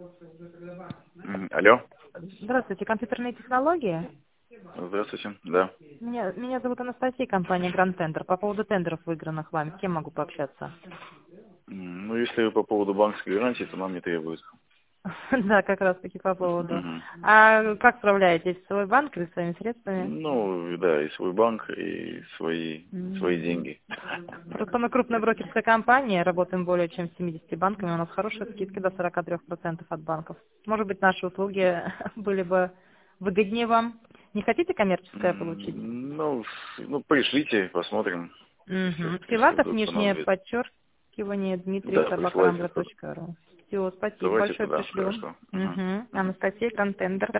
Алло. Здравствуйте, компьютерные технологии. Здравствуйте. Да. Меня зовут Анастасия, компания Grand Tender. По поводу тендеров, выигранных вами, с кем могу пообщаться? Ну, если вы по поводу банковской гарантии, то нам не требуется. Да, как раз таки по поводу. Мгм. А как справляетесь? Свой банк или своими средствами? Ну, да, и свой банк, и свои деньги. Просто мы крупная брокерская компания, работаем более чем с 70 банками, у нас хорошие скидки до 43% от банков. Может быть, наши услуги были бы выгоднее вам? Не хотите коммерческое получить? Ну, пришлите, посмотрим, Угу. если Филатов, вдруг нижнее понадобится. подчеркивание, Дмитрий, Да, присылайте. собакарambler.ру. Все, спасибо Давайте большое, туда, пришлю. хорошо. Мгм. Угу. Мгм. Анастасия, контендер.